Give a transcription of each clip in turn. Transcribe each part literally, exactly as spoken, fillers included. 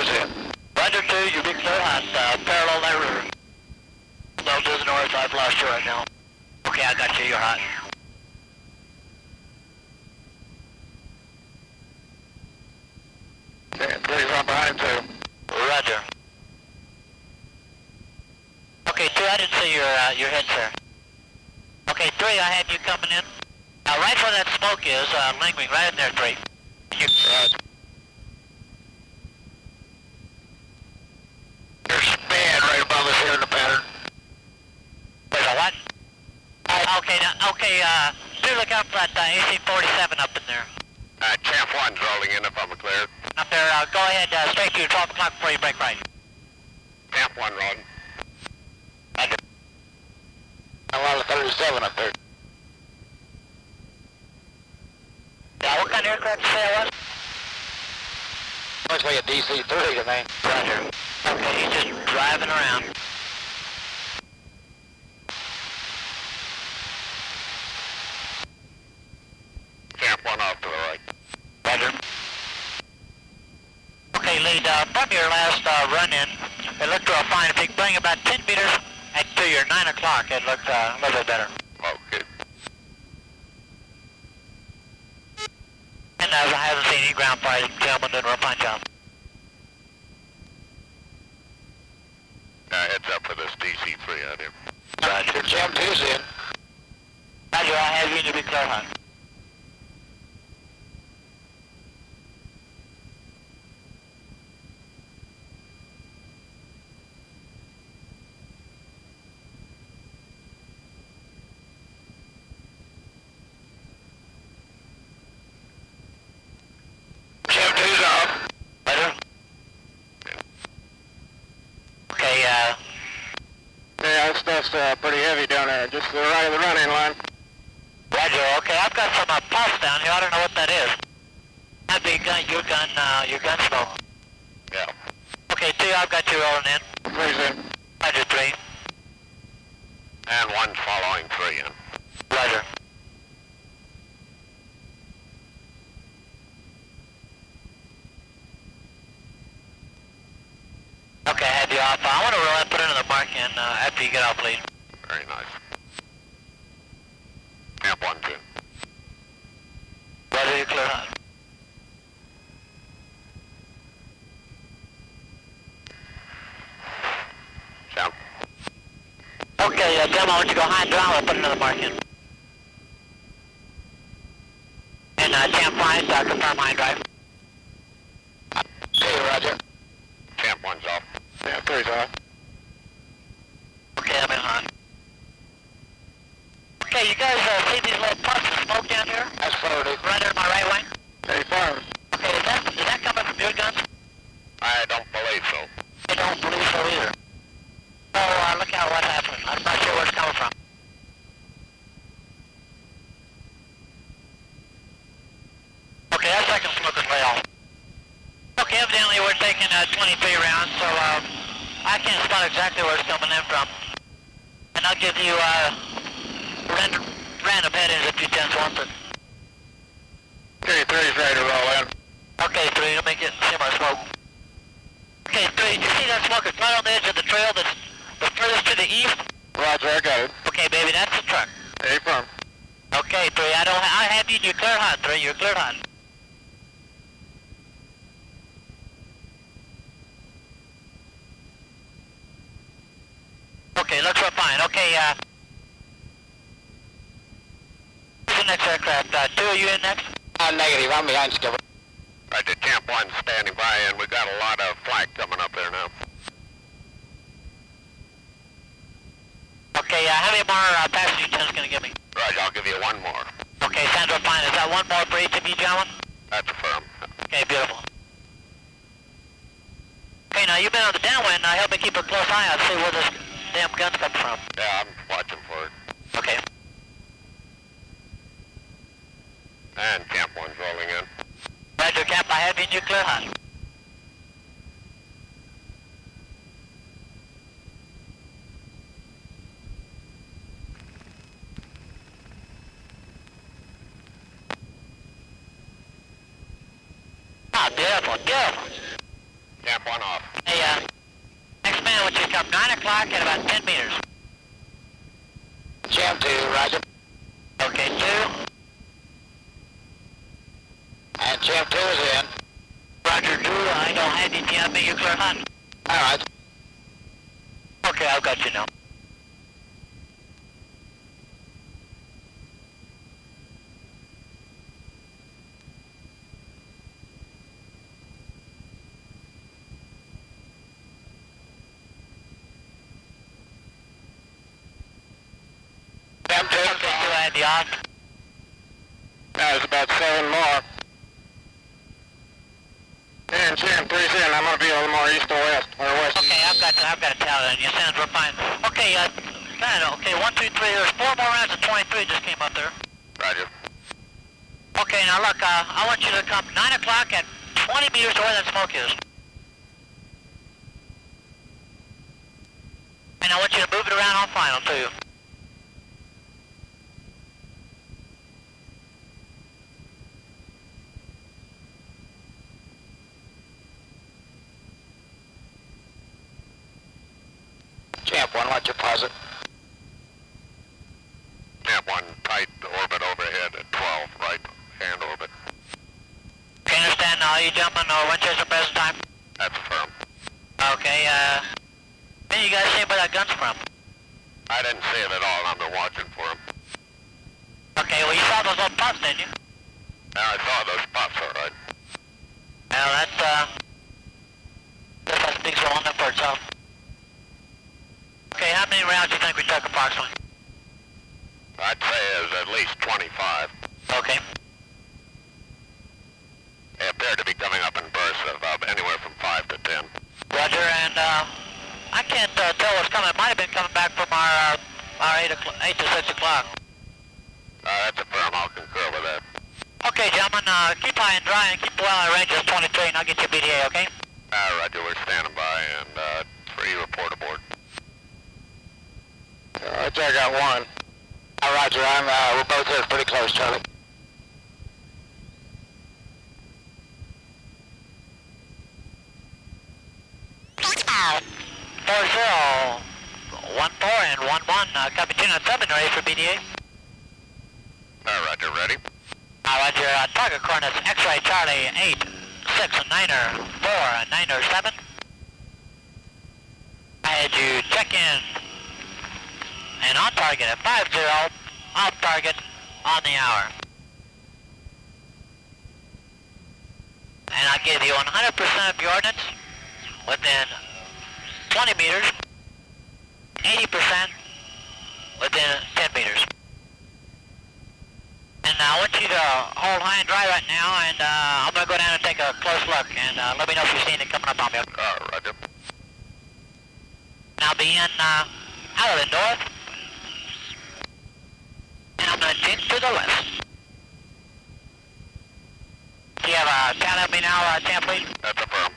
in. Roger two, you be clear hot, uh, parallel that river. No to the north, I've lost you right now. Okay, I got you, you're hot. Okay, three's on behind two. Roger. Okay, two, I didn't see your, uh, your head, sir. Okay, three, I had you coming in. Now, right where that smoke is, uh, lingering right in there, three. You, right. There's span right above us here in the pattern. There's a what? Uh, okay, now, okay, uh, do look out for that uh, A C forty-seven up in there. Uh, Champ one's rolling in if I'm clear. Up there, uh, go ahead, uh, straight to twelve o'clock before you break right. Champ one rolling. Roger. A lot of thirty-seven up there. Yeah, what kind of aircraft did you say it was? Looks like a D C three to me. Roger. Okay, he's just driving around. Champ one off to the right. Roger. Okay, lead, uh, from your last uh, run-in, it looked real fine. If you could bring about ten meters at to your nine o'clock, it looked uh, a little bit better. Okay. And uh, I haven't seen any ground fire. Gentlemen doing a real fine job. Uh, heads up for this D C three out here. Roger. Jam two's in. Roger, I have you to be clear, hon. Jam two's off. Roger. Okay, uh... Yeah, that stuff's uh, pretty heavy down there, just to the right of the running line. Roger, okay, I've got some uh, pulse down here, I don't know what that is. That'd be gun, your gun, uh, your gun smoke. Yeah. Okay, two, I've got you rolling in. Three's in. Roger, three. And one's following three in. Roger. Okay, I have you off. I want to roll that, put into the mark in uh, after you get off lead. Very nice. Champ one's in. Roger, you're clear, hon. Champ. Okay, uh, Jim, I want you to go high and dry. I'll put another mark in. And uh, Champ five, uh, confirm high and dry. Okay, Roger. Champ one's off. Yeah, three's off. Okay, I'm in hon. Okay, you guys uh, see these little puffs of smoke down here? That's forty. Right there in my right wing? Hey, firm. Okay, is that, is that coming from your guns? I don't believe so. I don't believe so either. Oh, uh, look out what happened. I'm not sure where it's coming from. Okay, that second smoke is way off. Okay, evidently we're taking uh, twenty-three rounds, so uh, I can't spot exactly where it's coming in from. And I'll give you uh, random, random headings if you chance want it. Okay, three's ready to roll in. Okay, three, let me get see my smoke. Okay, three, you see that smoke? It's right on the edge of the trail that's the furthest to the east? Roger, I got it. Okay, baby, that's the truck. Hey, firm. Okay, three, I don't, I have you, you're clear hot, three, you're clear hot. Okay, looks real fine. Okay, uh... who's the next aircraft? Uh, two, are you in next? Uh, negative, I'm behind Skipper. Right, the Champ one's standing by, and we got a lot of flak coming up there now. Okay, uh, how many more uh, passenger tens gonna give me? Right, I'll give you one more. Okay, sounds real fine. Is that one more for each of you, gentlemen? That's firm. Okay, beautiful. Okay, now you've been on the downwind. Now help me keep a close eye out, see where this damn gun's coming from. Yeah, I'm watching for it. Okay. And Champ one's rolling in. Roger, Cap, I have you in your clear hot. Ah, beautiful, beautiful. Champ Camp one off. Hey, uh, next man, I want you to come nine o'clock at about ten meters. Champ two, roger. Okay, two. And Champ two is in. Roger, two. I don't have anything on me. You clear hot. All right. Okay, I've got you now. Champ two. Okay, two, I had the off. That was about seven more. And Champ three's in. I'm going to be a little more east or west, or west. Okay, I've got to, I've got to tell it. Your sounds were fine. Okay, uh, man, okay, one, two, three. There's four more rounds of twenty-three just came up there. Roger. Okay, now look, uh, I want you to come nine o'clock at twenty meters to where that smoke is. And I want you to move it around on final, too. Champ one, what's your posit? Camp one, tight orbit overhead at twelve, right hand orbit. Okay, understand now, you jumping or Winchester present time? That's firm. Okay, uh, then you guys see where that gun's from. I didn't see it at all. I've been watching for him. Okay, well you saw those little puffs, didn't you? Yeah, I saw those puffs, all right. Well, that's, uh, that's that speaks well enough for itself. Okay, how many rounds do you think we took approximately? I'd say it was at least twenty-five. Okay. They appear to be coming up in bursts of uh, anywhere from five to ten. Roger, and, uh, I can't, uh, tell what's coming. It might have been coming back from our, uh, our eight, o'clock, eight to six o'clock. Uh, that's a firm. I'll concur with that. Okay, gentlemen, uh, keep high and dry and keep well on ranges twenty-three, and I'll get you a B D A, okay? Uh, Roger, we're standing by, and uh, three report aboard. Uh, I got one. Uh, roger, I'm, uh, we're both here pretty close, Charlie. Four zero, one four and one one, uh, copy two nine seven, ready for B D A? Uh, Roger, ready? Uh, roger, uh, target coordinates X-ray Charlie eight, six, Niner, four, Niner, seven. I had you check in and on target at five zero, off target on the hour. And I gave you one hundred percent of your ordnance within twenty meters, eighty percent within ten meters. And I want you to hold high and dry right now, and uh, I'm going to go down and take a close look, and uh, let me know if you see anything coming up on me. Uh, Roger. And I'll be in uh, out of the north, and I'm going to change to the west. Do you have a count at me now, uh, Champ, please? That's a firm.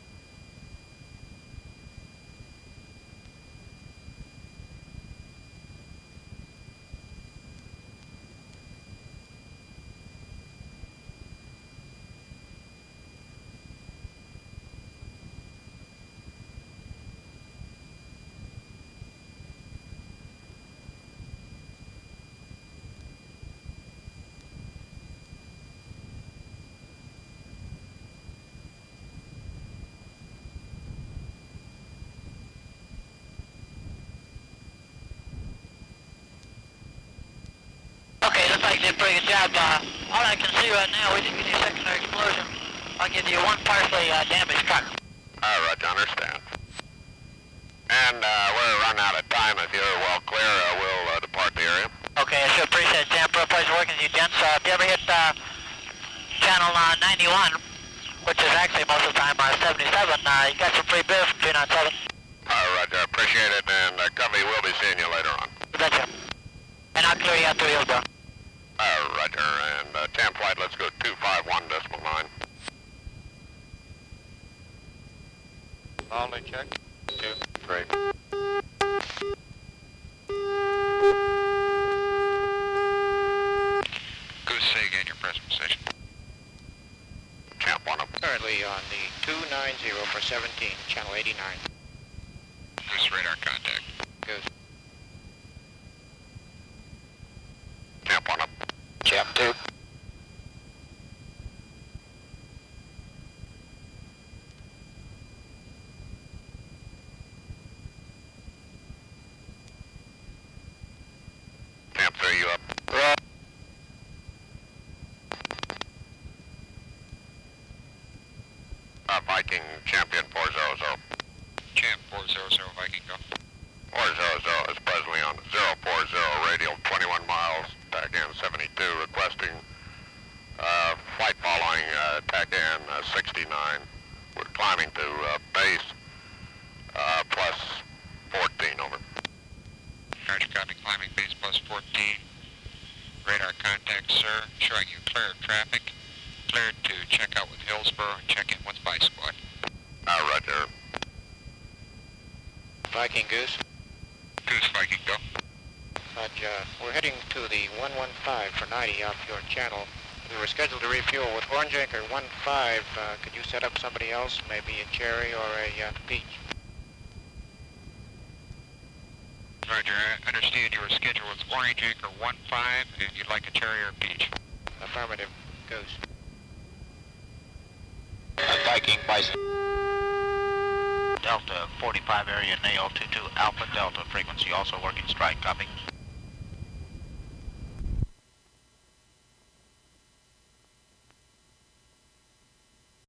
Okay, looks like you did a pretty good job. Uh, all I can see right now, we didn't get any secondary explosion. I'll give you one partially uh, damaged truck. Uh, Roger, understand. And uh, we're running out of time. If you're well clear, uh, we'll uh, depart the area. Okay, I sure appreciate it, Champ. Real pleasure working with you, gents. Uh, if you ever hit uh, channel uh, ninety-one, which is actually most of the time uh, seventy-seven, uh, you got some free beer from two nine seven. Uh, Roger, appreciate it, and uh, Covey, we'll be seeing you later on. You betcha. And I'll clear you out through Hillsborough. Uh, Roger, and uh, Tam Flight, let's go two five one decimal nine. Only check. Two. Great. Goose, say again your present position. Champ one up. Currently Charlie on the two ninety for seventeen, channel eighty-nine. Goose radar contact. Goose. Champ one up. Champ two. Champ three, you up. Right. Uh, Viking champion four zero zero. Champ four zero zero Viking, go. four zero zero is presently on zero four zero radial twenty-one miles, TACAN seventy-two, requesting uh, flight following uh, TACAN uh, sixty-nine. We're climbing to uh, base uh, plus fourteen, over. Roger, copy, climbing base plus fourteen. Radar contact, sir. Showing you clear of traffic. Cleared to check out with Hillsborough and check in with Spy Squad. Uh, roger. Viking Goose. Goose Viking, go. Fudge, uh, we're heading to the one one five for ninety off your channel. We were scheduled to refuel with Orange Anchor one five. Uh, could you set up somebody else, maybe a Cherry or a uh, Peach? Roger, I understand your schedule is Orange Anchor one five and you'd like a Cherry or a Peach. Affirmative. Goose. Viking Bison. Delta forty-five area Nail two two Alpha Delta frequency also working strike, copy.